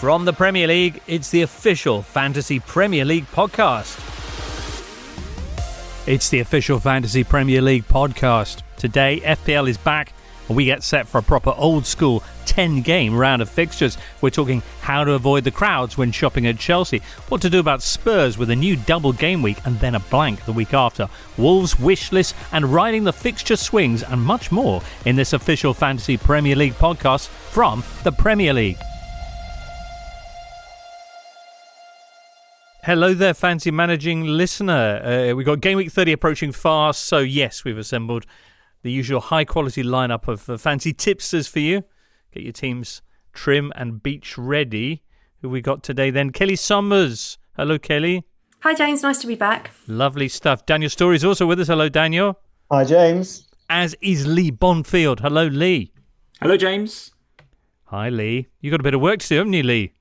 From the Premier League, it's the official Fantasy Premier League podcast. It's the official Fantasy Premier League podcast. Today, FPL is back and we get set for a proper old-school 10-game round of fixtures. We're talking how to avoid the crowds when shopping at Chelsea, what to do about Spurs with a new double game week and then a blank the week after, Wolves' wish list and riding the fixture swings and much more in this official Fantasy Premier League podcast from the Premier League. Hello there, fancy managing listener. We've got Game Week 30 approaching fast, so yes, we've assembled the usual high-quality lineup of fancy tipsters for you. Get your teams trim and beach ready. Who we got today then? Kelly Summers. Hello, Kelly. Hi, James. Nice to be back. Lovely stuff. Daniel Story is also with us. Hello, Daniel. Hi, James. As is Lee Bonfield. Hello, Lee. Hello, James. Hi, Lee. You got a bit of work to do, haven't you, Lee?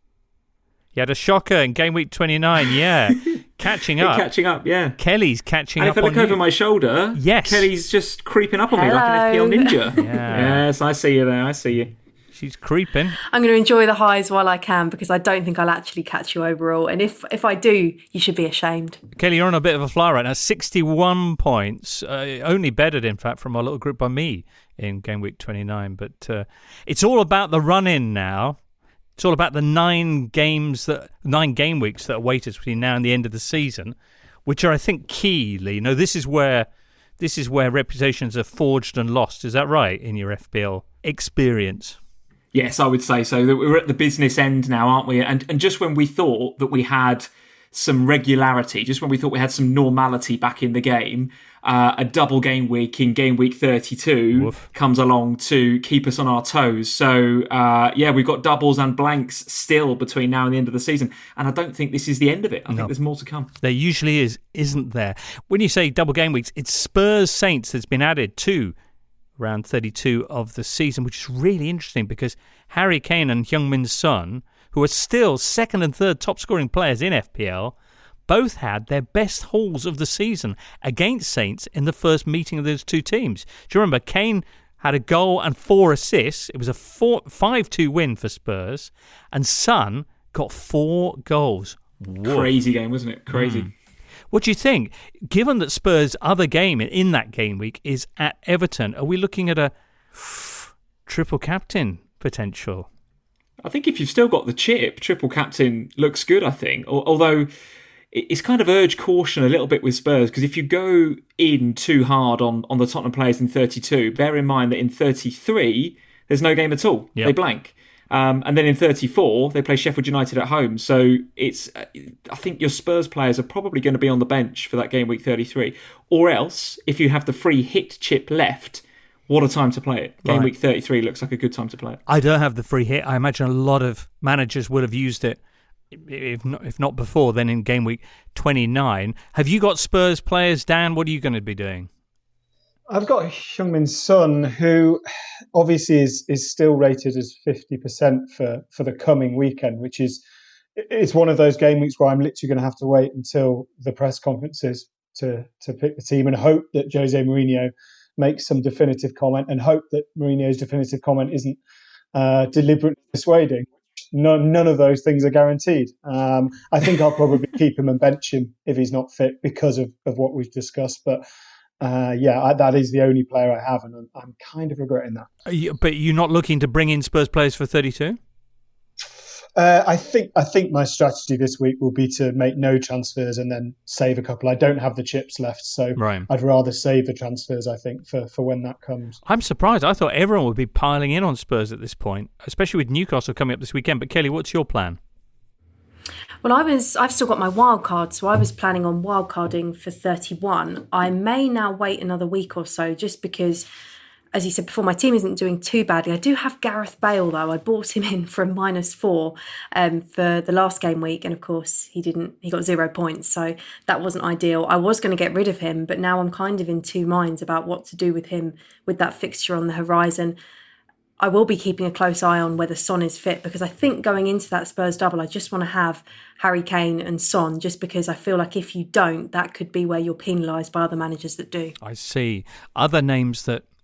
You had a shocker in Game Week 29, yeah. Catching up. Catching up, yeah. Kelly's catching up. If I look over my shoulder, yes. Kelly's just creeping up on me like an FPL ninja. Yeah. Yes, I see you there. I see you. She's creeping. I'm going to enjoy the highs while I can because I don't think I'll actually catch you overall. And if I do, you should be ashamed. Kelly, you're on a bit of a fly right now. 61 points. Only bettered, in fact, from our little group by me in Game Week 29. But it's all about the run-in now. It's all about the 9 game weeks that await us between now and the end of the season, which are, I think, key, Lee. No, this is where reputations are forged and lost. Is that right, in your FPL experience? Yes, I would say so. We're at the business end now, aren't we? And just when we thought that we had some regularity, just when we thought we had some normality back in the game, a double game week in Game Week 32 comes along to keep us on our toes. So, we've got doubles and blanks still between now and the end of the season. And I don't think this is the end of it. I think there's more to come. There usually is, isn't there? When you say double game weeks, it's Spurs Saints that's been added to round 32 of the season, which is really interesting because Harry Kane and Heung-min Son, who are still second and third top scoring players in FPL, both had their best hauls of the season against Saints in the first meeting of those two teams. Do you remember? Kane had a goal and 4 assists. It was a 5-2 win for Spurs. And Son got 4 goals. Whoa. Crazy game, wasn't it? Crazy. What do you think? Given that Spurs' other game in that game week is at Everton, are we looking at a triple captain potential? I think if you've still got the chip, triple captain looks good, I think. Although it's kind of urged caution a little bit with Spurs, because if you go in too hard on the Tottenham players in 32, bear in mind that in 33, there's no game at all. Yep. They blank. And then in 34, they play Sheffield United at home. So I think your Spurs players are probably going to be on the bench for that game week 33. Or else, if you have the free hit chip left, what a time to play it. Game week 33 looks like a good time to play it. I don't have the free hit. I imagine a lot of managers would have used it, if not before, then in game week 29. Have you got Spurs players, Dan? What are you going to be doing? I've got Heung-min Son, who obviously is still rated as 50% for the coming weekend, which is it's one of those game weeks where I'm literally going to have to wait until the press conferences to pick the team and hope that Jose Mourinho makes some definitive comment and hope that Mourinho's definitive comment isn't deliberately dissuading. None of those things are guaranteed. I think I'll probably keep him and bench him if he's not fit because of what we've discussed. But that is the only player I have, and I'm kind of regretting that. But you're not looking to bring in Spurs players for 32? I think my strategy this week will be to make no transfers and then save a couple. I don't have the chips left, so I'd rather save the transfers, I think, for when that comes. I'm surprised. I thought everyone would be piling in on Spurs at this point, especially with Newcastle coming up this weekend. But Kelly, what's your plan? Well, I've still got my wild card, so I was planning on wild carding for 31. I may now wait another week or so just because, as you said before, my team isn't doing too badly. I do have Gareth Bale, though. I bought him in for a -4 for the last game week. And, of course, he got 0 points. So that wasn't ideal. I was going to get rid of him, but now I'm kind of in two minds about what to do with him with that fixture on the horizon. I will be keeping a close eye on whether Son is fit, because I think going into that Spurs double, I just want to have Harry Kane and Son, just because I feel like if you don't, that could be where you're penalised by other managers that do. I see. Other names that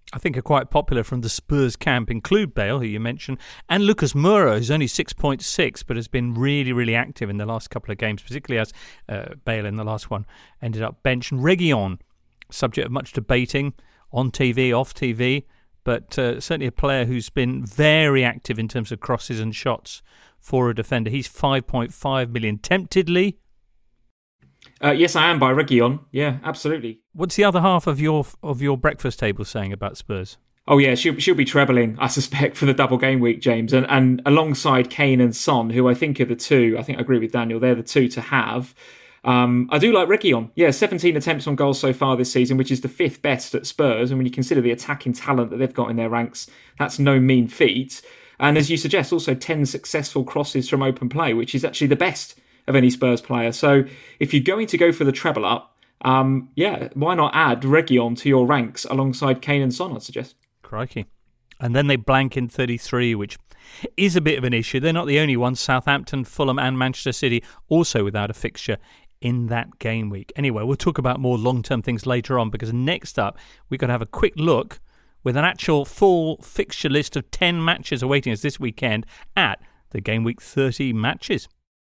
I think are quite popular from the Spurs camp include Bale, who you mentioned, and Lucas Moura, who's only 6.6, but has been really, really active in the last couple of games, particularly as Bale in the last one ended up benched. And Reguilon, subject of much debating on TV, off TV, but certainly a player who's been very active in terms of crosses and shots for a defender. He's 5.5 million. Tempted, Lee? Yes, I am by Reguilon. Yeah, absolutely. What's the other half of your breakfast table saying about Spurs? Oh yeah, she'll be trebling, I suspect, for the double game week, James, and alongside Kane and Son, who I think are the two. I think I agree with Daniel. They're the two to have. I do like Reguilon. Yeah, 17 attempts on goal so far this season, which is the 5th best at Spurs. And when you consider the attacking talent that they've got in their ranks, that's no mean feat. And as you suggest, also 10 successful crosses from open play, which is actually the best of any Spurs player. So if you're going to go for the treble up, why not add Reguilon to your ranks alongside Kane and Son, I'd suggest. Crikey. And then they blank in 33, which is a bit of an issue. They're not the only ones. Southampton, Fulham and Manchester City also without a fixture in that game week. Anyway, we'll talk about more long-term things later on, because next up we've got to have a quick look with an actual full fixture list of 10 matches awaiting us this weekend at the Game Week 30 matches.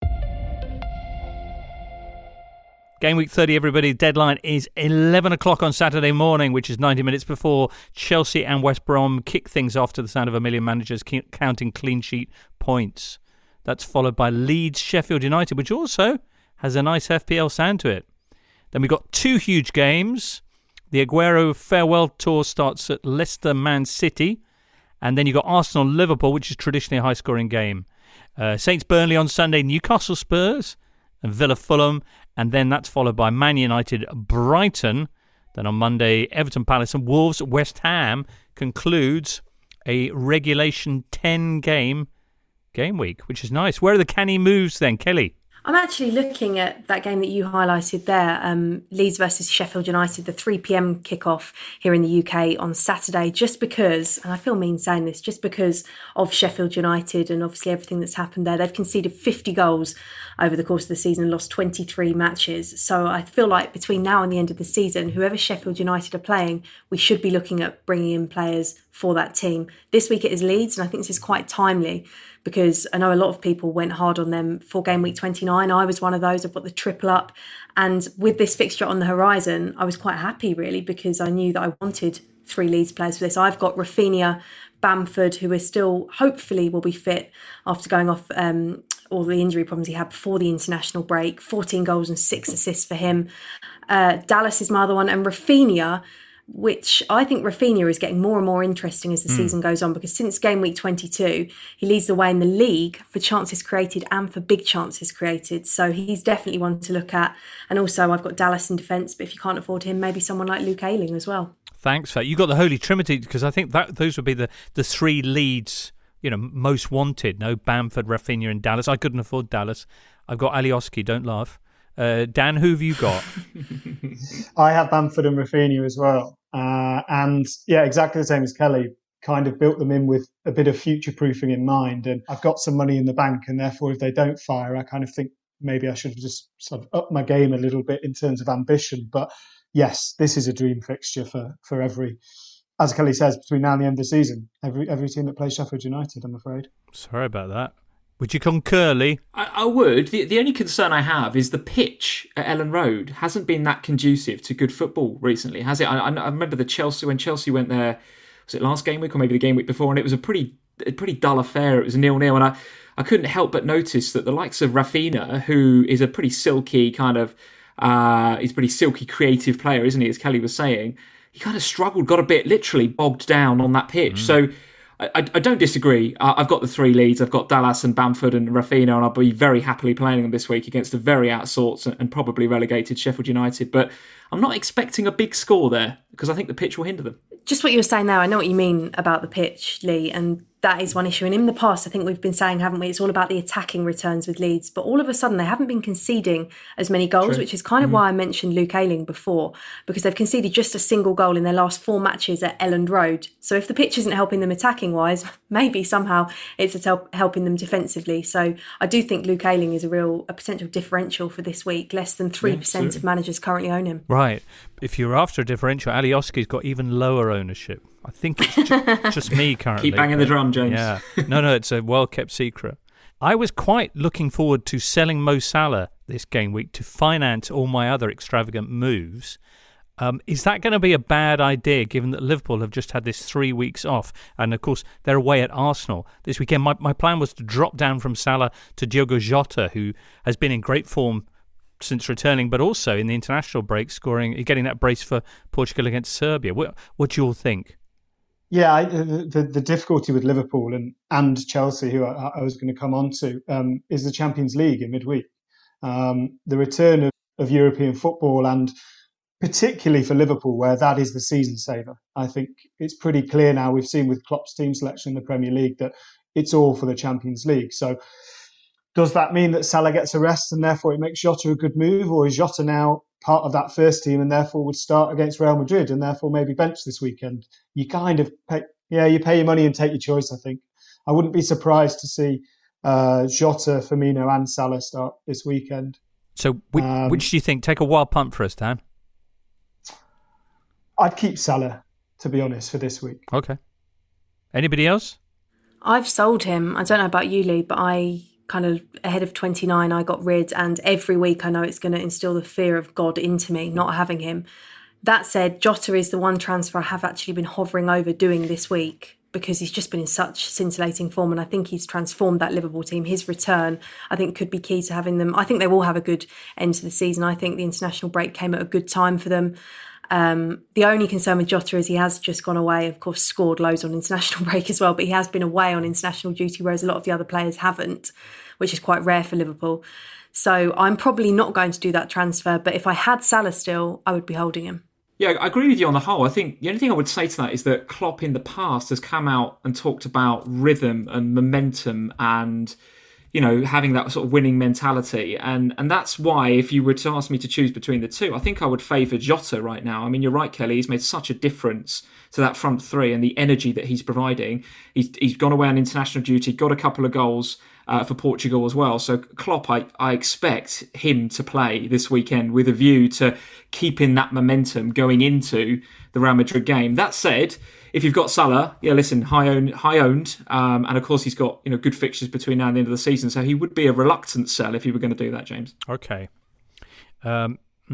Game Week 30, everybody. Deadline is 11 o'clock on Saturday morning, which is 90 minutes before Chelsea and West Brom kick things off to the sound of a million managers counting clean sheet points. That's followed by Leeds Sheffield United, which also has a nice FPL sound to it. Then we've got 2 huge games. The Aguero farewell tour starts at Leicester Man City. And then you've got Arsenal Liverpool, which is traditionally a high-scoring game. Saints Burnley on Sunday, Newcastle Spurs, and Villa Fulham. And then that's followed by Man United Brighton. Then on Monday, Everton Palace and Wolves West Ham concludes a regulation 10 game week, which is nice. Where are the canny moves then, Kelly? I'm actually looking at that game that you highlighted there, Leeds versus Sheffield United, the 3 p.m. kickoff here in the UK on Saturday, just because, and I feel mean saying this, just because of Sheffield United and obviously everything that's happened there. They've conceded 50 goals over the course of the season and lost 23 matches. So I feel like between now and the end of the season, whoever Sheffield United are playing, we should be looking at bringing in players for that team. This week it is Leeds, and I think this is quite timely, because I know a lot of people went hard on them for game week 29. I was one of those. I've got the triple up. And with this fixture on the horizon, I was quite happy, really, because I knew that I wanted 3 Leeds players for this. I've got Rafinha, Bamford, who is still, hopefully, will be fit after going off all the injury problems he had before the international break. 14 goals and 6 assists for him. Dallas is my other one. And Rafinha, which I think Rafinha is getting more and more interesting as the season goes on, because since game week 22, he leads the way in the league for chances created and for big chances created. So he's definitely one to look at. And also I've got Dallas in defence, but if you can't afford him, maybe someone like Luke Ayling as well. Thanks for that. You got the Holy Trinity, because I think that those would be the 3 Leeds, most wanted. No, Bamford, Rafinha and Dallas. I couldn't afford Dallas. I've got Alioski, don't laugh. Dan, who have you got? I have Bamford and Rafinha as well. And yeah, exactly the same as Kelly. Kind of built them in with a bit of future proofing in mind. And I've got some money in the bank, and therefore if they don't fire, I kind of think maybe I should have just sort of upped my game a little bit in terms of ambition. But yes, this is a dream fixture for every, as Kelly says, between now and the end of the season. Every team that plays Sheffield United, I'm afraid. Sorry about that. Would you concur, Lee? I would. The only concern I have is the pitch at Ellen Road hasn't been that conducive to good football recently, has it? I remember when Chelsea went there, was it last game week or maybe the game week before, and it was a pretty dull affair. It was 0-0, and I couldn't help but notice that the likes of Rafinha, who is a pretty silky he's a pretty silky creative player, isn't he, as Kelly was saying, he kind of struggled, got a bit literally bogged down on that pitch. So I don't disagree. I've got the 3 Leeds. I've got Dallas and Bamford and Rafinha, and I'll be very happily playing them this week against a very out of sorts and probably relegated Sheffield United. But I'm not expecting a big score there, because I think the pitch will hinder them. Just what you were saying now, I know what you mean about the pitch, Lee, and that is one issue. And in the past, I think we've been saying, haven't we, it's all about the attacking returns with Leeds. But all of a sudden, they haven't been conceding as many goals, True. which is kind of why I mentioned Luke Ayling before, because they've conceded just a single goal in their last 4 matches at Elland Road. So if the pitch isn't helping them attacking-wise, maybe somehow it's helping them defensively. So I do think Luke Ayling is a potential differential for this week. Less than 3% of managers currently own him. Right. If you're after a differential, Alioski's got even lower ownership. I think it's just me currently. Keep banging the drum, James. Yeah. No, it's a well-kept secret. I was quite looking forward to selling Mo Salah this game week to finance all my other extravagant moves. Is that going to be a bad idea, given that Liverpool have just had this 3 weeks off? And, of course, they're away at Arsenal this weekend. My plan was to drop down from Salah to Diogo Jota, who has been in great form since returning, but also in the international break, getting that brace for Portugal against Serbia. What do you all think? Yeah, the difficulty with Liverpool and Chelsea, who I was going to come on to, is the Champions League in midweek. The return of European football, and particularly for Liverpool, where that is the season saver. I think it's pretty clear now, we've seen with Klopp's team selection in the Premier League, that it's all for the Champions League. So does that mean that Salah gets a rest and therefore it makes Jota a good move? Or is Jota now part of that first team and therefore would start against Real Madrid and therefore maybe bench this weekend? You kind of pay your money and take your choice, I think. I wouldn't be surprised to see Jota, Firmino and Salah start this weekend. So which do you think? Take a wild punt for us, Dan. I'd keep Salah, to be honest, for this week. Okay. Anybody else? I've sold him. I don't know about you, Lee, but I kind of, ahead of 29, I got rid, and every week I know it's going to instill the fear of God into me, not having him. That said, Jota is the one transfer I have actually been hovering over doing this week, because he's just been in such scintillating form, and I think he's transformed that Liverpool team. His return, I think, could be key to having them. I think they will have a good end to the season. I think the international break came at a good time for them. The only concern with Jota is he has just gone away, of course, scored loads on international break as well, but he has been away on international duty, whereas a lot of the other players haven't, which is quite rare for Liverpool. So I'm probably not going to do that transfer, but if I had Salah still, I would be holding him. Yeah, I agree with you on the whole. I think the only thing I would say to that is that Klopp in the past has come out and talked about rhythm and momentum and, you know, having that sort of winning mentality. And that's why, if you were to ask me to choose between the two, I think I would favour Jota right now. I mean, you're right, Kelly. He's made such a difference to that front three and the energy that he's providing. He's gone away on international duty, got a couple of goals for Portugal as well. So Klopp, I expect him to play this weekend with a view to keeping that momentum going into the Real Madrid game. That said, if you've got Salah, yeah, listen, high owned, and of course he's got, you know, good fixtures between now and the end of the season, so he would be a reluctant sell if he were going to do that, James. Okay. All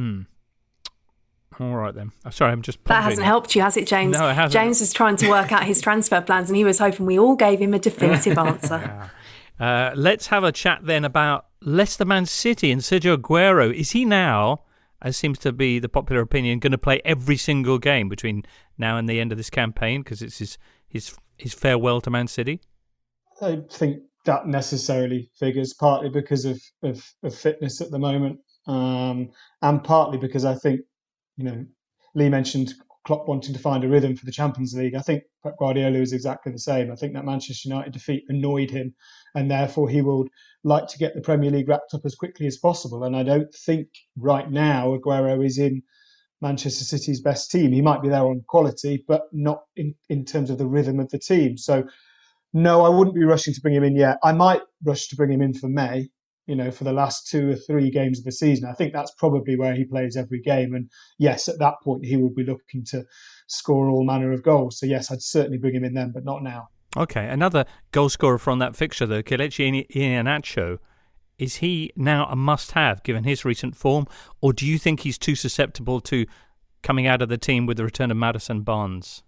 right then. Sorry, I'm just pondering. That hasn't helped you, has it, James? No, it hasn't. James was trying to work out his transfer plans, and he was hoping we all gave him a definitive answer. Let's have a chat then about Leicester Man City and Sergio Aguero. Is he now, as seems to be the popular opinion, going to play every single game between now and the end of this campaign because it's his farewell to Man City? I don't think that necessarily figures, partly because of fitness at the moment, and partly because I think, you know, Lee mentioned Klopp wanting to find a rhythm for the Champions League. I think Pep Guardiola is exactly the same. I think that Manchester United defeat annoyed him, and therefore he would like to get the Premier League wrapped up as quickly as possible. And I don't think right now Aguero is in Manchester City's best team. He might be there on quality, but not in terms of the rhythm of the team. So no, I wouldn't be rushing to bring him in yet. I might rush to bring him in for May, you know, for the last 2 or 3 games of the season. I think that's probably where he plays every game. And yes, at that point, he will be looking to score all manner of goals. So yes, I'd certainly bring him in then, but not now. Okay, another goal scorer from that fixture, though, Kelechi Iheanacho. Is he now a must-have, given his recent form? Or do you think he's too susceptible to coming out of the team with the return of Maddison Barnes?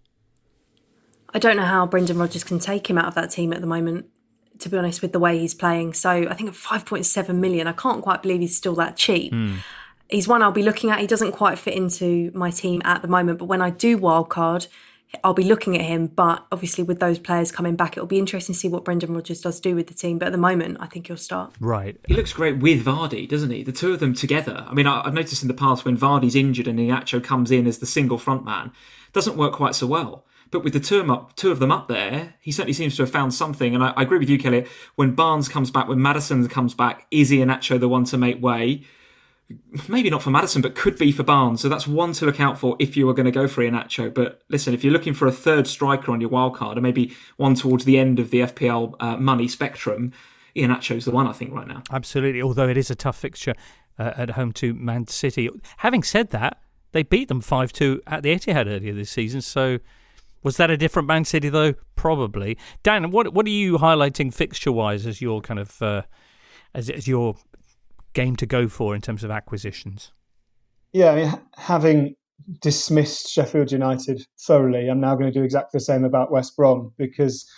I don't know how Brendan Rodgers can take him out of that team at the moment, to be honest, with the way he's playing. So I think at 5.7 million, I can't quite believe he's still that cheap. He's one I'll be looking at. He doesn't quite fit into my team at the moment, but when I do wildcard, I'll be looking at him. But obviously with those players coming back, it'll be interesting to see what Brendan Rodgers does do with the team. But at the moment, I think he'll start. Right. He looks great with Vardy, doesn't he? The two of them together. I mean, I've noticed in the past when Vardy's injured and Iheanacho comes in as the single front man, it doesn't work quite so well. But with the two of them up there, he certainly seems to have found something. And I agree with you, Kelly. When Barnes comes back, when Maddison comes back, is Iheanacho the one to make way? Maybe not for Maddison, but could be for Barnes. So that's one to look out for if you were going to go for Iheanacho. But listen, if you're looking for a third striker on your wildcard, and maybe one towards the end of the FPL money spectrum, Iheanacho's the one, I think, right now. Absolutely, although it is a tough fixture at home to Man City. Having said that, they beat them 5-2 at the Etihad earlier this season, so Was that a different Man City though? Probably. Dan, what are you highlighting fixture-wise as your kind of as your game to go for in terms of acquisitions? Yeah, I mean, having dismissed Sheffield United thoroughly, I'm now going to do exactly the same about West Brom, because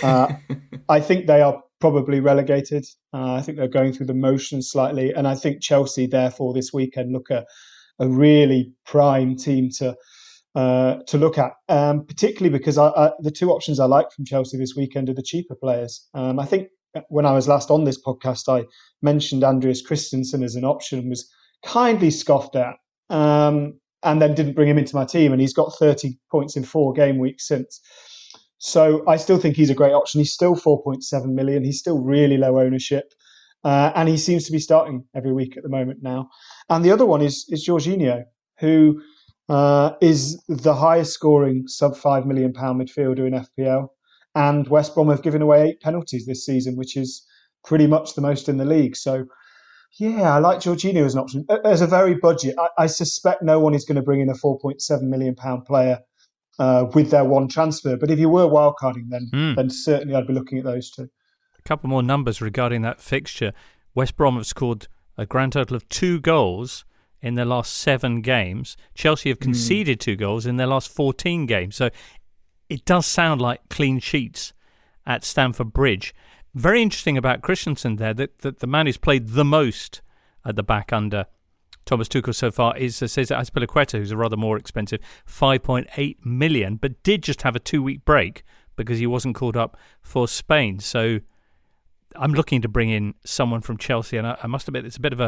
I think they are probably relegated. I think they're going through the motions slightly, and I think Chelsea, therefore, this weekend look a really prime team to look at, particularly because the two options I like from Chelsea this weekend are the cheaper players. I think when I was last on this podcast, I mentioned Andreas Christensen as an option, was kindly scoffed at, and then didn't bring him into my team, and he's got 30 points in 4 game weeks since. So I still think he's a great option. He's still 4.7 million. He's still really low ownership. And he seems to be starting every week at the moment now. And the other one is Jorginho, who is the highest scoring sub £5 million midfielder in FPL. And West Brom have given away 8 penalties this season, which is pretty much the most in the league. So, yeah, I like Jorginho as an option. As a very budget, I suspect no one is going to bring in a £4.7 million player with their one transfer. But if you were wildcarding, then certainly I'd be looking at those two. A couple more numbers regarding that fixture. West Brom have scored a grand total of 2 goals in their last 7 games. Chelsea have conceded 2 goals in their last 14 games. So it does sound like clean sheets at Stamford Bridge. Very interesting about Christensen there, that the man who's played the most at the back under Thomas Tuchel so far is Cesar Azpilicueta, who's a rather more expensive 5.8 million, but did just have a 2-week break because he wasn't called up for Spain. So I'm looking to bring in someone from Chelsea, and I must admit it's a bit of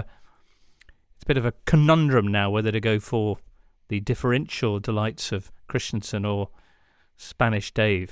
a conundrum now whether to go for the differential delights of Christensen or Spanish Dave.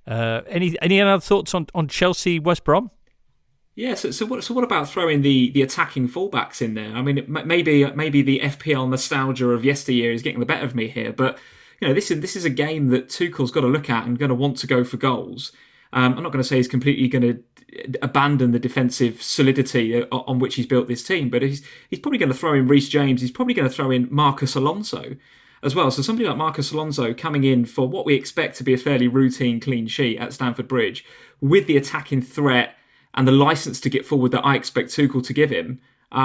Any other thoughts on Chelsea West Brom? Yeah, so what about throwing the attacking fullbacks in there? I mean, maybe the FPL nostalgia of yesteryear is getting the better of me here, but you know, this is a game that Tuchel's got to look at and going to want to go for goals. I'm not going to say he's completely going to abandon the defensive solidity on which he's built this team, but he's probably going to throw in Reece James. He's probably going to throw in Marcus Alonso as well. So somebody like Marcus Alonso coming in for what we expect to be a fairly routine clean sheet at Stamford Bridge, with the attacking threat and the license to get forward that I expect Tuchel to give him.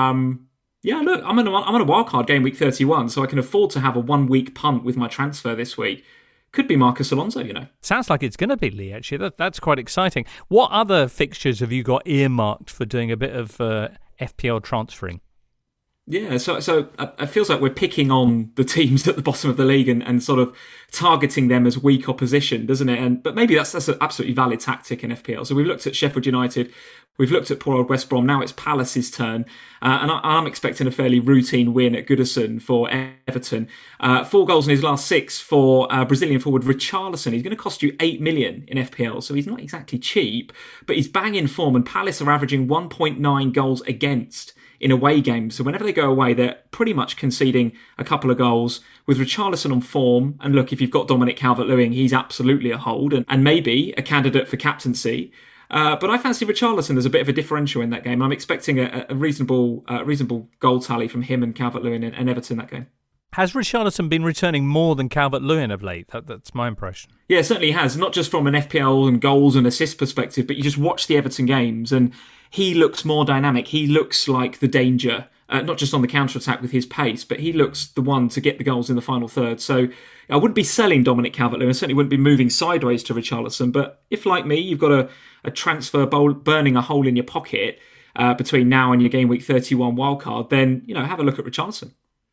Yeah, look, I'm on a wildcard game week 31, so I can afford to have a 1-week punt with my transfer this week. Could be Marcus Alonso, you know. Sounds like it's going to be, Lee, actually. That's quite exciting. What other fixtures have you got earmarked for doing a bit of FPL transferring? Yeah, so it feels like we're picking on the teams at the bottom of the league and sort of targeting them as weak opposition, doesn't it? But maybe that's an absolutely valid tactic in FPL. So we've looked at Sheffield United, we've looked at poor old West Brom. Now it's Palace's turn, and I'm expecting a fairly routine win at Goodison for Everton. 4 goals in his last 6 for Brazilian forward Richarlison. He's going to cost you 8 million in FPL, so he's not exactly cheap, but he's banging form. And Palace are averaging 1.9 goals against in away games. So whenever they go away, they're pretty much conceding a couple of goals. With Richarlison on form, and look, if you've got Dominic Calvert-Lewin, he's absolutely a hold and maybe a candidate for captaincy. But I fancy Richarlison as a bit of a differential in that game. I'm expecting a reasonable goal tally from him and Calvert-Lewin and Everton that game. Has Richarlison been returning more than Calvert-Lewin of late? That's my impression. Yeah, it certainly has. Not just from an FPL and goals and assists perspective, but you just watch the Everton games and he looks more dynamic. He looks like the danger, not just on the counter-attack with his pace, but he looks the one to get the goals in the final third. So I wouldn't be selling Dominic Calvert-Lewin. I certainly wouldn't be moving sideways to Richarlison. But if, like me, you've got a transfer burning a hole in your pocket between now and your game week 31 wildcard, then have a look at Richarlison.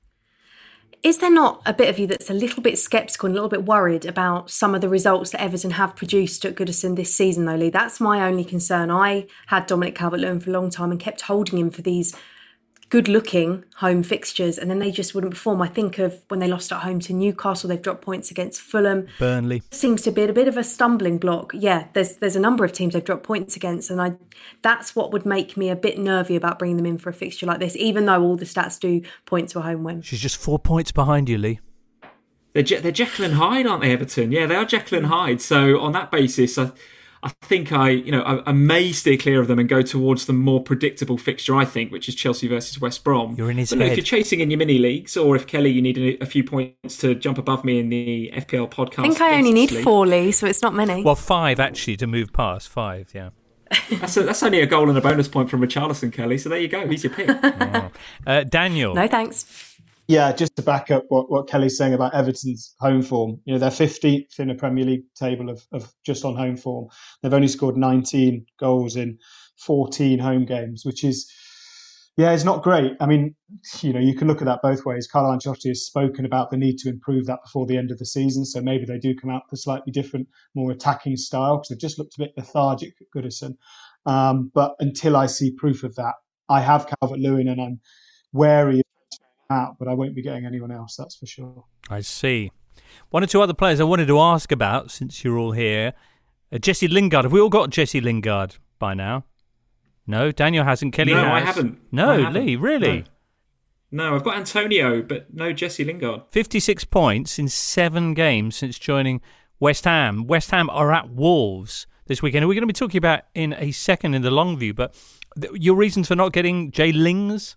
Is there not a bit of you that's a little bit sceptical and a little bit worried about some of the results that Everton have produced at Goodison this season, though, Lee? That's my only concern. I had Dominic Calvert-Lewin for a long time and kept holding him for these good-looking home fixtures, and then they just wouldn't perform. I think of when they lost at home to Newcastle, they've dropped points against Fulham. Burnley. Seems to be a bit of a stumbling block. Yeah, there's a number of teams they've dropped points against, and that's what would make me a bit nervy about bringing them in for a fixture like this, even though all the stats do point to a home win. She's just 4 points behind you, Lee. They're Jekyll and Hyde, aren't they, Everton? Yeah, they are Jekyll and Hyde. So on that basis, I think I may steer clear of them and go towards the more predictable fixture, I think, which is Chelsea versus West Brom. You're in his head. If you're chasing in your mini leagues, or if Kelly, you need a few points to jump above me in the FPL podcast. I think I only need 4, Lee, so it's not many. Well, 5 actually to move past 5. Yeah. That's only a goal and a bonus point from Richarlison, Kelly. So there you go. He's your pick. Daniel. No, thanks. Yeah, just to back up what Kelly's saying about Everton's home form. They're 15th in a Premier League table of just on home form. They've only scored 19 goals in 14 home games, which is, it's not great. I mean, you can look at that both ways. Carlo Ancelotti has spoken about the need to improve that before the end of the season. So maybe they do come out with a slightly different, more attacking style, because they've just looked a bit lethargic at Goodison. But until I see proof of that, I have Calvert-Lewin and I'm wary out, but I won't be getting anyone else, that's for sure. I see. One or two other players I wanted to ask about, since you're all here. Jesse Lingard. Have we all got Jesse Lingard by now? No, Daniel hasn't. Kelly has. No, I haven't. No, Lee, really? No, I've got Antonio, but no Jesse Lingard. 56 points in 7 games since joining West Ham. West Ham are at Wolves this weekend. We're going to be talking about in a second in the long view, but your reasons for not getting Jay Lings?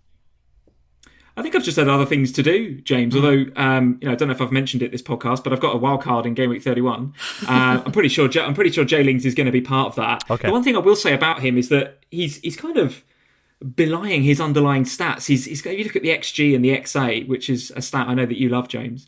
I think I've just had other things to do, James. Although I don't know if I've mentioned it this podcast, but I've got a wild card in game week 31. I'm pretty sure Jay Lings is going to be part of that. Okay. The one thing I will say about him is that he's kind of belying his underlying stats. He's if you look at the XG and the XA, which is a stat I know that you love, James.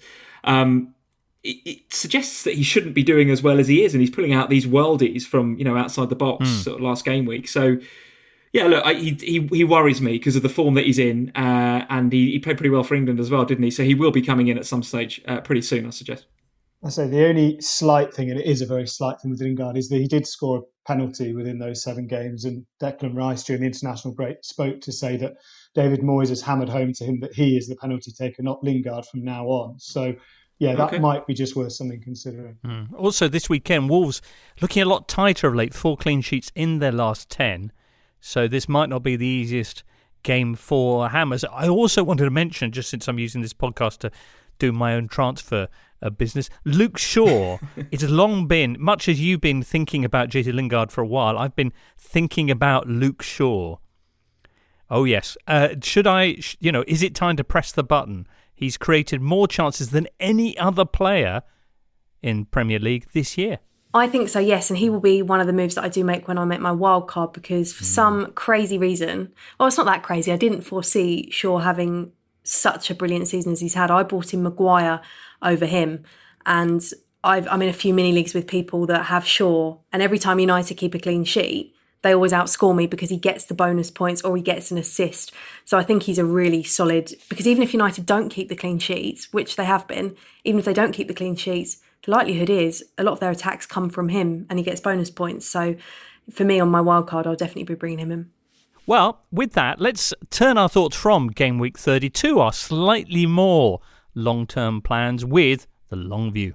It suggests that he shouldn't be doing as well as he is, and he's pulling out these worldies from outside the box sort of last game week. So. Yeah, look, he worries me because of the form that he's in, and he played pretty well for England as well, didn't he? So he will be coming in at some stage pretty soon, I suggest. I say the only slight thing, and it is a very slight thing with Lingard, is that he did score a penalty within those 7 games, and Declan Rice during the international break spoke to say that David Moyes has hammered home to him that he is the penalty taker, not Lingard from now on. So yeah, that might be just worth something considering. Also this weekend, Wolves looking a lot tighter of late, 4 clean sheets in their last 10. So this might not be the easiest game for Hammers. I also wanted to mention, just since I'm using this podcast to do my own transfer business, Luke Shaw. It has long been, much as you've been thinking about JT Lingard for a while, I've been thinking about Luke Shaw. Oh, yes. Should I, is it time to press the button? He's created more chances than any other player in Premier League this year. I think so, yes, and he will be one of the moves that I do make when I make my wild card, because for some crazy reason, well, it's not that crazy. I didn't foresee Shaw having such a brilliant season as he's had. I bought in Maguire over him, and I'm in a few mini leagues with people that have Shaw, and every time United keep a clean sheet, they always outscore me because he gets the bonus points or he gets an assist. So I think he's a really solid, because even if United don't keep the clean sheets, which they have been, even if they don't keep the clean sheets, the likelihood is a lot of their attacks come from him and he gets bonus points. So for me on my wild card, I'll definitely be bringing him in. Well, with that, let's turn our thoughts from game week 32, our slightly more long-term plans with the long view.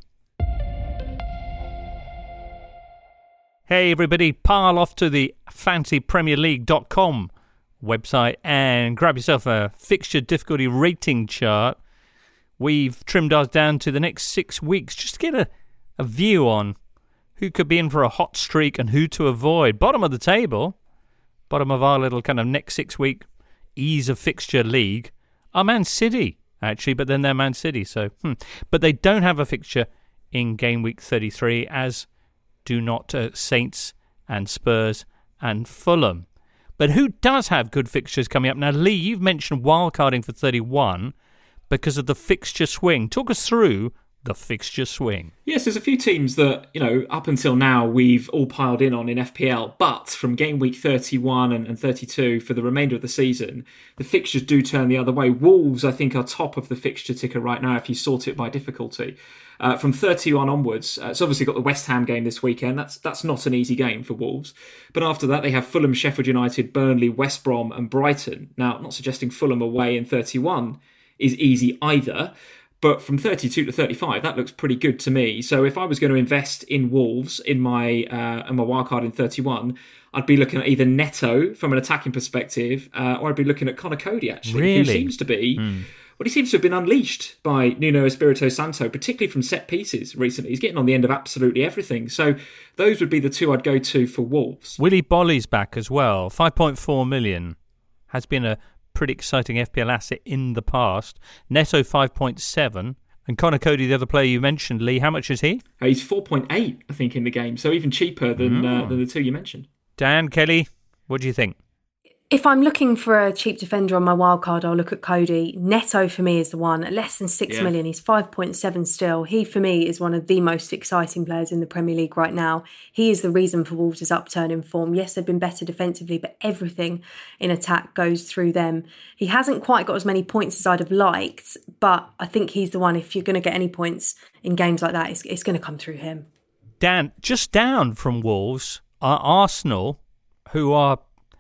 Hey everybody, pile off to the fancypremierleague.com website and grab yourself a fixture difficulty rating chart. We've trimmed ours down to the next 6 weeks just to get a view on who could be in for a hot streak and who to avoid. Bottom of the table, bottom of our little kind of next 6 week ease of fixture league are Man City, actually, but then they're Man City. So, But they don't have a fixture in game week 33, as do not Saints and Spurs and Fulham. But who does have good fixtures coming up? Now, Lee, you've mentioned wildcarding for 31 because of the fixture swing. Talk us through the fixture swing. Yes, there's a few teams that, up until now we've all piled in on in FPL, but from game week 31 and 32 for the remainder of the season, the fixtures do turn the other way. Wolves, I think, are top of the fixture ticker right now if you sort it by difficulty. From 31 onwards, it's obviously got the West Ham game this weekend. That's not an easy game for Wolves. But after that, they have Fulham, Sheffield United, Burnley, West Brom and Brighton. Now, I'm not suggesting Fulham away in 31 is easy either, but from 32 to 35, that looks pretty good to me. So if I was going to invest in Wolves in my wildcard in 31, I'd be looking at either Neto from an attacking perspective, or I'd be looking at Connor Cody, actually, really? who seems to be he seems to have been unleashed by Nuno Espirito Santo, particularly from set pieces recently. He's getting on the end of absolutely everything. So those would be the two I'd go to for Wolves. Willy Bolly's back as well. 5.4 million. Has been a pretty exciting FPL asset in the past. Neto 5.7. And Connor Cody, the other player you mentioned, Lee, how much is he? He's 4.8, I think, in the game. So even cheaper than the two you mentioned. Dan, Kelly, what do you think? If I'm looking for a cheap defender on my wildcard, I'll look at Cody. Neto for me is the one. At less than 6 million, he's 5.7 still. He, for me, is one of the most exciting players in the Premier League right now. He is the reason for Wolves' upturn in form. Yes, they've been better defensively, but everything in attack goes through them. He hasn't quite got as many points as I'd have liked, but I think he's the one. If you're going to get any points in games like that, it's going to come through him. Dan, just down from Wolves are Arsenal, who are...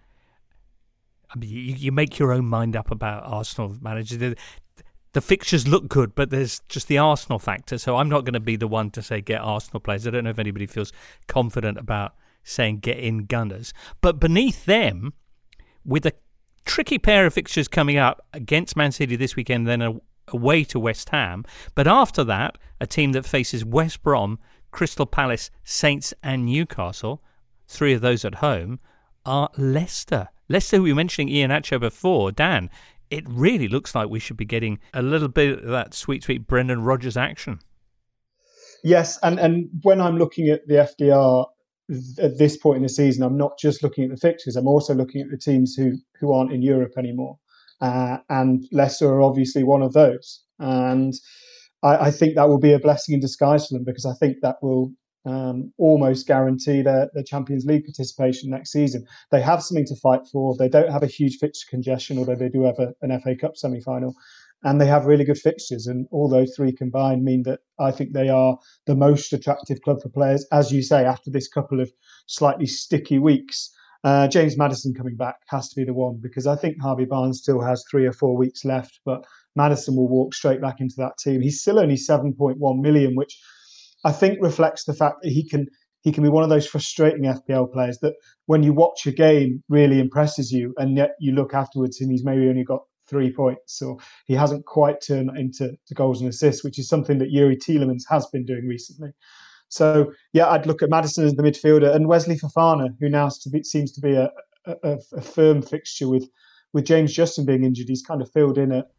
You make your own mind up about Arsenal managers. The fixtures look good, but there's just the Arsenal factor. So I'm not going to be the one to say get Arsenal players. I don't know if anybody feels confident about saying get in Gunners. But beneath them, with a tricky pair of fixtures coming up against Man City this weekend, then away to West Ham. But after that, a team that faces West Brom, Crystal Palace, Saints and Newcastle, 3 of those at home, are Leicester. Leicester, who we were mentioning Iheanacho before. Dan, it really looks like we should be getting a little bit of that sweet, sweet Brendan Rodgers action. Yes, and when I'm looking at the FDR at this point in the season, I'm not just looking at the fixtures. I'm also looking at the teams who aren't in Europe anymore. And Leicester are obviously one of those. And I think that will be a blessing in disguise for them, because I think that will almost guarantee their Champions League participation next season. They have something to fight for. They don't have a huge fixture congestion, although they do have an FA Cup semi-final. And they have really good fixtures. And all those 3 combined mean that I think they are the most attractive club for players, as you say, after this couple of slightly sticky weeks. James Maddison coming back has to be the one, because I think Harvey Barnes still has 3 or 4 weeks left, but Maddison will walk straight back into that team. He's still only 7.1 million, which I think reflects the fact that he can be one of those frustrating FPL players that when you watch a game really impresses you, and yet you look afterwards and he's maybe only got 3 points, or he hasn't quite turned into goals and assists, which is something that Yuri Tielemans has been doing recently. So yeah, I'd look at Maddison as the midfielder, and Wesley Fofana, who now seems to be a firm fixture with James Justin being injured. He's kind of filled in at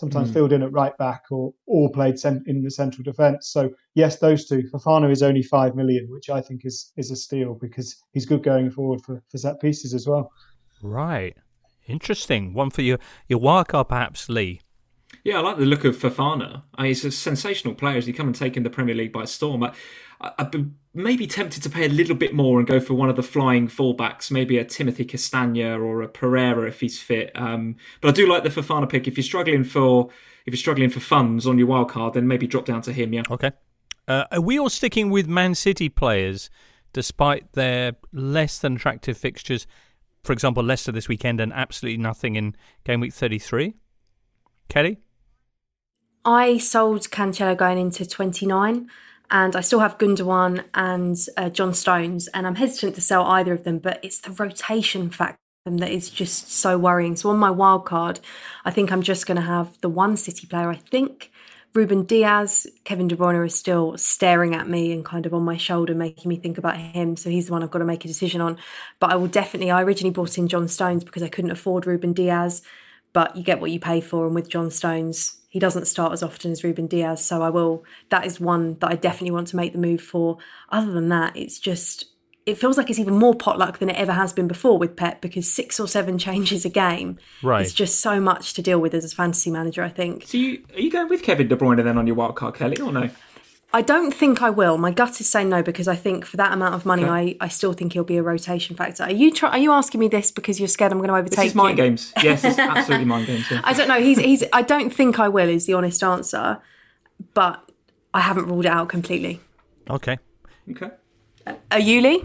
right back or played in the central defence. So yes, those two. Fofana is only 5 million, which I think is a steal, because he's good going forward for set pieces as well. Right. Interesting. One for your wildcard, perhaps, Lee. Yeah, I like the look of Fofana. He's a sensational player. He's come and taken the Premier League by storm. I've been maybe tempted to pay a little bit more and go for one of the flying fullbacks, maybe a Timothy Castagna or a Pereira if he's fit. But I do like the Fofana pick. If you're struggling for funds on your wild card, then maybe drop down to him. Yeah. Okay. Are we all sticking with Man City players despite their less than attractive fixtures? For example, Leicester this weekend and absolutely nothing in game week 33. Kelly? I sold Cancelo going into 29. And I still have Gundogan and John Stones, and I'm hesitant to sell either of them, but it's the rotation factor that is just so worrying. So on my wild card, I think I'm just going to have the one City player. I think Ruben Diaz. Kevin De Bruyne is still staring at me and kind of on my shoulder, making me think about him. So he's the one I've got to make a decision on. But I originally brought in John Stones because I couldn't afford Ruben Diaz, but you get what you pay for. And with John Stones, he doesn't start as often as Ruben Diaz, so that is one that I definitely want to make the move for. Other than that, it feels like it's even more potluck than it ever has been before with Pep, because 6 or 7 changes a game. Right. It's just so much to deal with as a fantasy manager, I think. So are you going with Kevin De Bruyne then on your wildcard, Kelly, or no? I don't think I will. My gut is saying no, because I think for that amount of money, okay, I still think he'll be a rotation factor. Are you asking me this because you're scared I'm going to overtake you? This is mind games. Yes, it's absolutely mind games. Yeah. I don't know. I don't think I will is the honest answer, but I haven't ruled it out completely. Okay. Are you, Lee?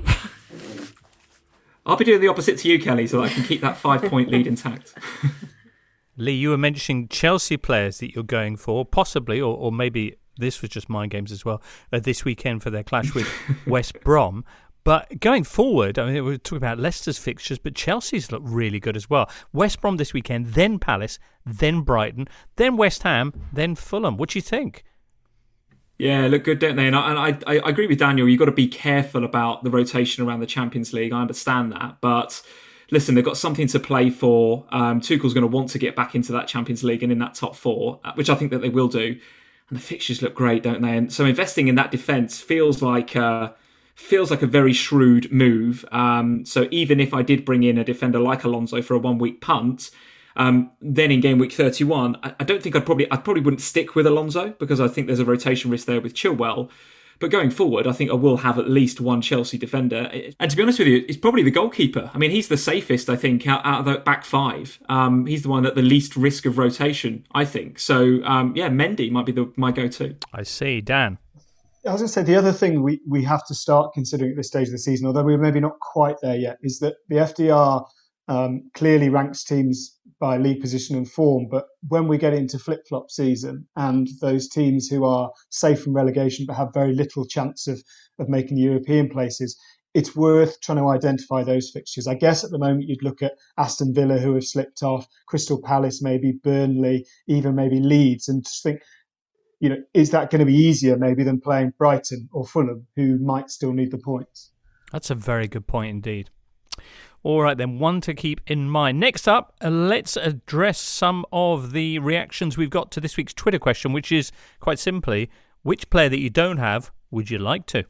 I'll be doing the opposite to you, Kelly, so that I can keep that 5-point lead intact. Lee, you were mentioning Chelsea players that you're going for, possibly, or maybe this was just mind games as well, this weekend for their clash with West Brom. But going forward, I mean, we're talking about Leicester's fixtures, but Chelsea's look really good as well. West Brom this weekend, then Palace, then Brighton, then West Ham, then Fulham. What do you think? Yeah, look good, don't they? And I agree with Daniel. You've got to be careful about the rotation around the Champions League. I understand that. But listen, they've got something to play for. Tuchel's going to want to get back into that Champions League and in that top four, which I think that they will do. And the fixtures look great, don't they? And so investing in that defence feels like a very shrewd move. So even if I did bring in a defender like Alonso for a 1 week punt, then in game week 31, I don't think I probably wouldn't stick with Alonso because I think there's a rotation risk there with Chilwell. But going forward, I think I will have at least one Chelsea defender. And to be honest with you, it's probably the goalkeeper. I mean, he's the safest, I think, out of the back five. He's the one at the least risk of rotation, I think. So, Mendy might be my go-to. I see. Dan? I was going to say, the other thing we have to start considering at this stage of the season, although we're maybe not quite there yet, is that the FDR clearly ranks teams by league position and form, but when we get into flip-flop season and those teams who are safe from relegation but have very little chance of making European places, it's worth trying to identify those fixtures. I guess at the moment you'd look at Aston Villa, who have slipped off, Crystal Palace, maybe Burnley, even maybe Leeds, and just think, is that going to be easier maybe than playing Brighton or Fulham, who might still need the points? That's a very good point indeed. All right, then, one to keep in mind. Next up, let's address some of the reactions we've got to this week's Twitter question, which is, quite simply, which player that you don't have would you like to?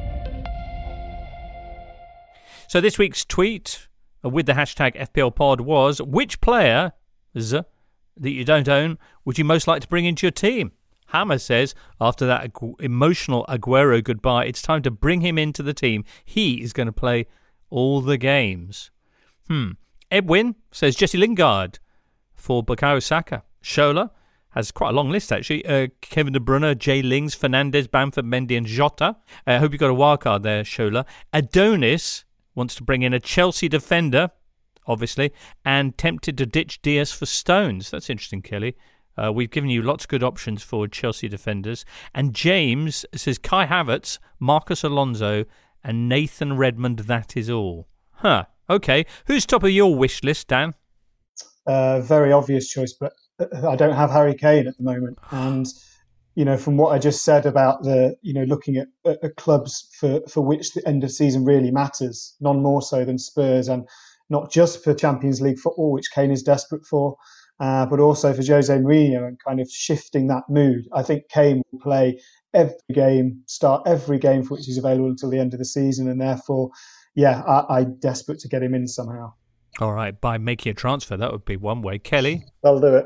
So this week's tweet with the hashtag FPLPod was, which player that you don't own would you most like to bring into your team? Hammer says, after that emotional Aguero goodbye, it's time to bring him into the team. He is going to play all the games. Edwin says Jesse Lingard for Bukayo Saka. Shola has quite a long list, actually. Kevin De Bruyne, Jay Lings, Fernandes, Bamford, Mendy and Jota. I hope you got a wild card there, Shola. Adonis wants to bring in a Chelsea defender, obviously, and tempted to ditch Diaz for Stones. That's interesting, Kelly. We've given you lots of good options for Chelsea defenders. And James says Kai Havertz, Marcus Alonso and Nathan Redmond, that is all. Okay. Who's top of your wish list, Dan? Very obvious choice, but I don't have Harry Kane at the moment. And, from what I just said about looking at clubs for which the end of season really matters, none more so than Spurs, and not just for Champions League football, which Kane is desperate for, but also for Jose Mourinho and kind of shifting that mood. I think Kane will play start every game for which he's available until the end of the season, and therefore, I'm desperate to get him in somehow. All right, by making a transfer, that would be one way. Kelly? I'll do it.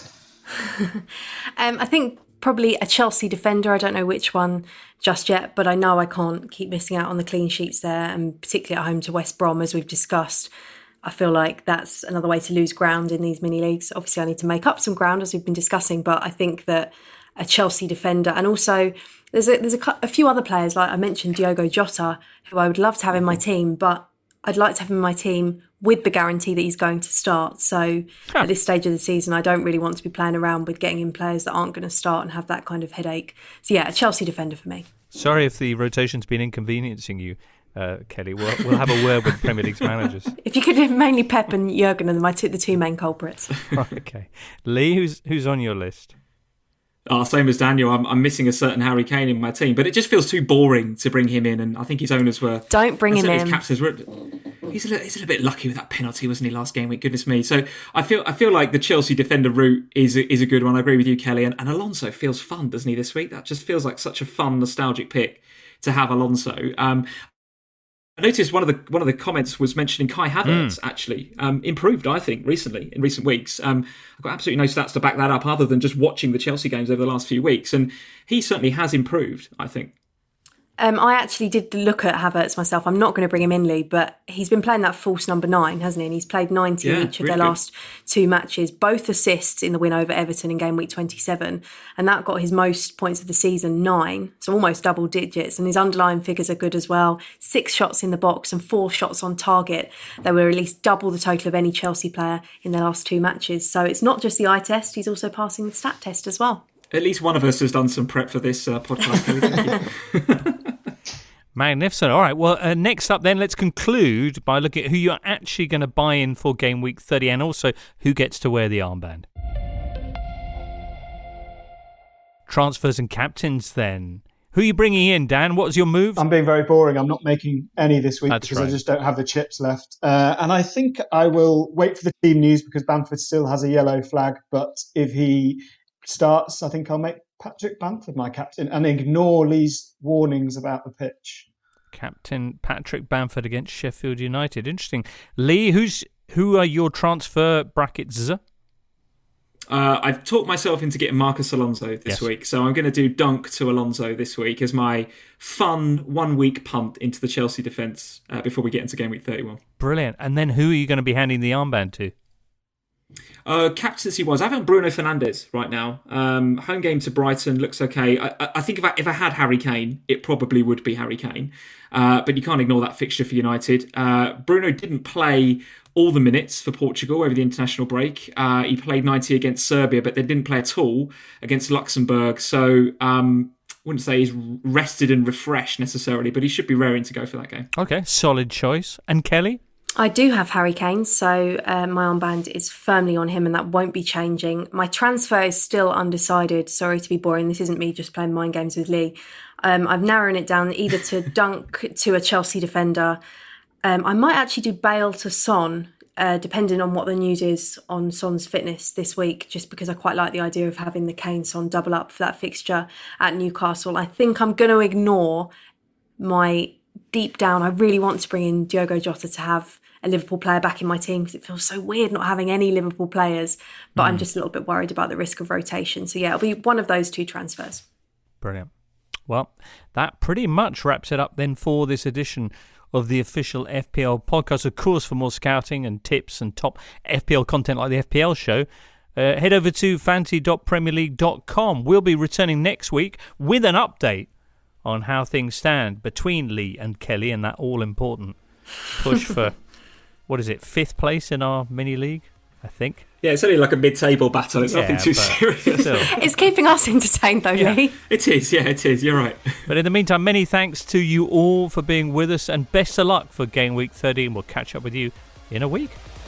I think probably a Chelsea defender. I don't know which one just yet, but I know I can't keep missing out on the clean sheets there, and particularly at home to West Brom, as we've discussed. I feel like that's another way to lose ground in these mini leagues. Obviously, I need to make up some ground, as we've been discussing, but I think that a Chelsea defender, and also there's a few other players, like I mentioned Diogo Jota, who I would love to have in my team, but I'd like to have him in my team with the guarantee that he's going to start. So at this stage of the season, I don't really want to be playing around with getting in players that aren't going to start and have that kind of headache. So a Chelsea defender for me. Sorry if the rotation's been inconveniencing you, Kelly. We'll have a word with Premier League's managers. If you could have mainly Pep and Jurgen and the two main culprits. Right, okay. Lee, who's on your list? Same as Daniel. I'm missing a certain Harry Kane in my team, but it just feels too boring to bring him in, and I think his owners were... Don't bring him in. He's a little bit lucky with that penalty, wasn't he, last game week? Goodness me. So I feel like the Chelsea defender route is a good one. I agree with you, Kelly. And Alonso feels fun, doesn't he, this week? That just feels like such a fun, nostalgic pick to have Alonso. I noticed one of the comments was mentioning Kai Havertz, actually. Improved, I think, in recent weeks. I've got absolutely no stats to back that up other than just watching the Chelsea games over the last few weeks. And he certainly has improved, I think. I actually did look at Havertz myself. I'm not going to bring him in, Lee, but he's been playing that false number 9, hasn't he? And he's played 90 in each of their last 2 matches, both assists in the win over Everton in game week 27. And that got his most points of the season, 9, so almost double digits. And his underlying figures are good as well. 6 shots in the box and 4 shots on target. They were at least double the total of any Chelsea player in their last 2 matches. So it's not just the eye test, he's also passing the stat test as well. At least one of us has done some prep for this podcast. Thank you. Magnificent. All right, well, next up then, let's conclude by looking at who you're actually going to buy in for game week 30 and also who gets to wear the armband. Transfers and captains then. Who are you bringing in, Dan? What's your move? I'm being very boring. I'm not making any this week That's because right. I just don't have the chips left. And I think I will wait for the team news because Bamford still has a yellow flag. But if he starts, I think I'll make Patrick Bamford my captain and ignore Lee's warnings about the pitch. Captain Patrick Bamford against Sheffield United. Interesting. Lee, who are your transfer brackets? I've talked myself into getting Marcus Alonso this week, so I'm going to do Dunk to Alonso this week as my fun 1 week punt into the Chelsea defence before we get into game week 31. Brilliant. And then who are you going to be handing the armband to? Captaincy-wise, I have Bruno Fernandes right now. Home game to Brighton looks okay. I think if I had Harry Kane, it probably would be Harry Kane. But you can't ignore that fixture for United. Bruno didn't play all the minutes for Portugal over the international break. He played 90 against Serbia, but they didn't play at all against Luxembourg. So wouldn't say he's rested and refreshed necessarily, but he should be raring to go for that game. Okay, solid choice. And Kelly? I do have Harry Kane, so my armband is firmly on him and that won't be changing. My transfer is still undecided. Sorry to be boring. This isn't me just playing mind games with Lee. I've narrowed it down either to Dunk to a Chelsea defender. I might actually do Bale to Son, depending on what the news is on Son's fitness this week, just because I quite like the idea of having the Kane-Son double up for that fixture at Newcastle. I think I'm going to ignore my deep down, I really want to bring in Diogo Jota to have a Liverpool player back in my team because it feels so weird not having any Liverpool players, but I'm just a little bit worried about the risk of rotation. So yeah, it'll be one of those two transfers. Brilliant. Well, that pretty much wraps it up then for this edition of the official FPL podcast. Of course, for more scouting and tips and top FPL content like the FPL show, head over to fantasy.premierleague.com. We'll be returning next week with an update on how things stand between Lee and Kelly in that all-important push for, what is it, 5th place in our mini-league, I think. Yeah, it's only like a mid-table battle. It's nothing too serious. Still. It's keeping us entertained though, Lee. It is. You're right. But in the meantime, many thanks to you all for being with us and best of luck for game week 30. We'll catch up with you in a week.